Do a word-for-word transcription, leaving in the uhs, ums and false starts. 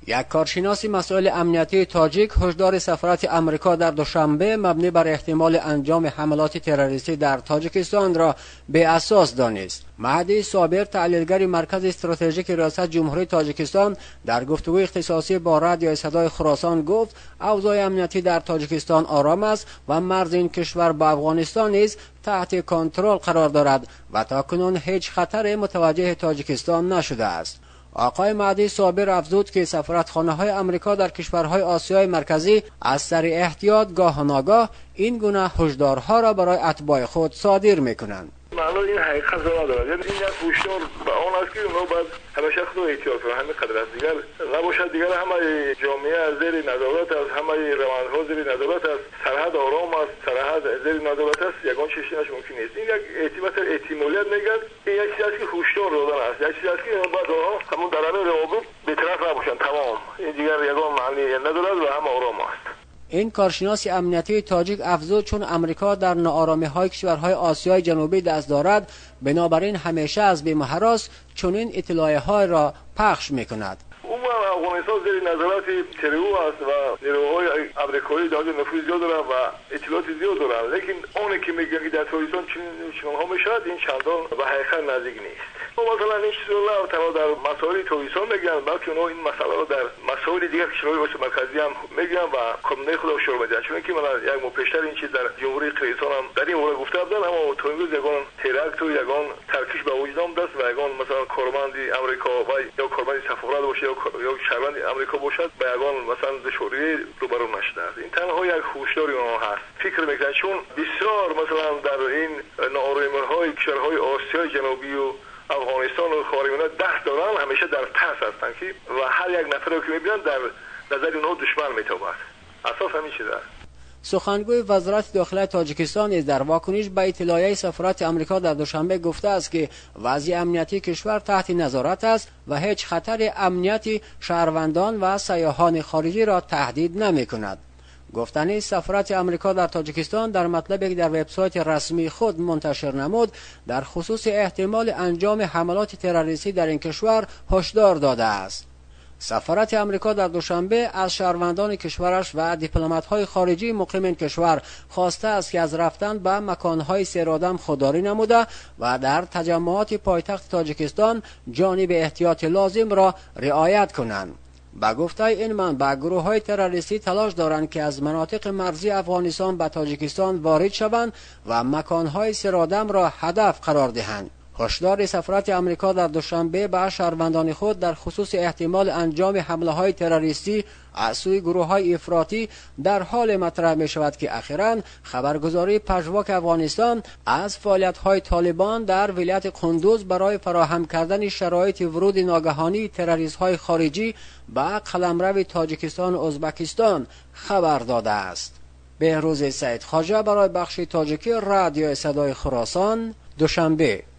یک کارشناس مسائل امنیتی تاجیک هشدار سفارت آمریکا در دوشنبه مبنی بر احتمال انجام حملات تروریستی در تاجیکستان را به اساس دانست. مهدی صابر، تحلیلگر مرکز استراتژیک ریاست جمهوری تاجیکستان، در گفتگوی اختصاصی با رادیو صدای خراسان گفت اوضاع امنیتی در تاجیکستان آرام است و مرز این کشور با افغانستان نیز تحت کنترل قرار دارد و تاکنون هیچ خطر متوجه تاجیکستان نشده است. آقای مهدی صابر افزود که سفارتخانه‌های آمریکا در کشورهای آسیای مرکزی از سر احتیاط گاه و ناگاه این گونه هشدارها را برای اتباع خود صادر می‌کنند. معلوم این حقیقت زمان دارد، یعنی این یک هشدار به آن است که اونا باید همیشه خود احتیاط کنند. همین قدر است، دیگر نباشد دیگر همه جامعه از زیر نظارت است، همه روندها زیر نظارت است، سرحد آرام است، سرحد زیر نظارت است، یگان چشمش ممکن نیست. این یک احتمال احتمالیت میگن، این یک چیزی است که هشدار دادن است، یک چیزی است که باید آنها همون درنه روابط به طرف نباشند. تمام این دیگر یگان معنی ندارد و هم آرام است. این کارشناس امنیتی تاجیک افزود چون امریکا در ناآرامی‌های کشورهای آسیای جنوبی دست دارد، بنابراین همیشه از بیم و هراس چنین اطلاعیه‌ها را پخش می‌کند. عموما افغانستان زیر نظارت ترو است و نیروهای آمریکایی در نفوذ زیاد دارند و اطلاعات زیاد دارند، لیکن اونی که میگن که در تاجیکستان چنانها میشود این چندان به حقیقت نزدیک نیست. مثلا این چیزا تنها در مسائل تاجیکستان میگن، بلکه اونها این مسئله رو در مسائل دیگر کشورهای آسیا مرکزی هم میگن و کمونه خود شروع می‌کنن. چون که من یک ماه پیشتر این چیز در جمهوری قزاقستان هم در این مورد گفته بودم، اما تا امروز یگان ترکت و یگان ترکیش به وجود آمده است و یگان مثلا کارمند آمریکا و یا کارمند سفارت باشه یا شهروند آمریکا باشد به یگان مثلا دشواری روبرو نشده است. این تنها یک هشداری اونها هست. فکر می‌کنم چون بسیار مثلا در این ناآرامی‌های کشورهای آسیای جنوبی و افغانستان و خاورمیانه دست دارن، همیشه در ترس هستند که و هر یک نفر رو که میبینن در نظر اونها دشمن میتابد. اساس همین چیز است. سخنگوی وزارت داخلی تاجیکستان نیز در واکنش به اطلاعیه سفارت آمریکا در دوشنبه گفته است که وضع امنیتی کشور تحت نظارت است و هیچ خطر امنیتی شهروندان و سیاحان خارجی را تهدید نمی‌کند. گفتنی سفارت آمریکا در تاجیکستان در مطلبی که در وبسایت رسمی خود منتشر نمود در خصوص احتمال انجام حملات تروریستی در این کشور هشدار داده است. سفارت آمریکا در دوشنبه از شهروندان کشورش و دیپلمات‌های خارجی مقیم این کشور خواسته است که از رفتن به مکان‌های سیرآدم خودداری نموده و در تجمعات پایتخت تاجیکستان جانب احتیاط لازم را رعایت کنند. با گفته این منبع گروه‌های تروریستی تلاش دارند که از مناطق مرزی افغانستان به تاجیکستان وارد شوند و مکان‌های سرآدم را هدف قرار دهند. هشدار سفارت آمریکا در دوشنبه به شهروندان خود در خصوص احتمال انجام حمله‌های تروریستی از سوی گروه‌های افراطی در حال مطرح می‌شود که اخیراً خبرگزاری پژواک افغانستان از فعالیت‌های طالبان در ولایت قندوز برای فراهم کردن شرایط ورود ناگهانی تروریست‌های خارجی به قلمرو تاجیکستان و ازبکستان خبر داده است. بهروز سعید خواجه برای بخش تاجیکی رادیو صدای خراسان، دوشنبه.